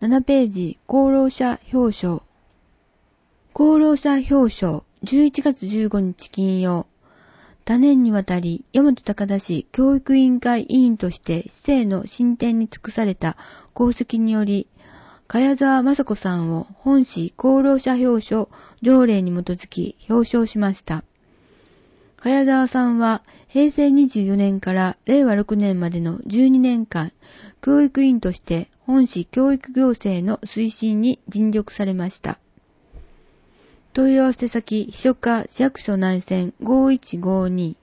7ページ、功労者表彰。功労者表彰、11月15日金曜。多年にわたり、大和高田市教育委員会委員として市政の進展に尽くされた功績により、茅沢雅子さんを本市功労者表彰条例に基づき表彰しました。茅沢さんは平成24年から令和6年までの12年間、教育委員として本市教育行政の推進に尽力されました。問い合わせ先、秘書課市役所内線5152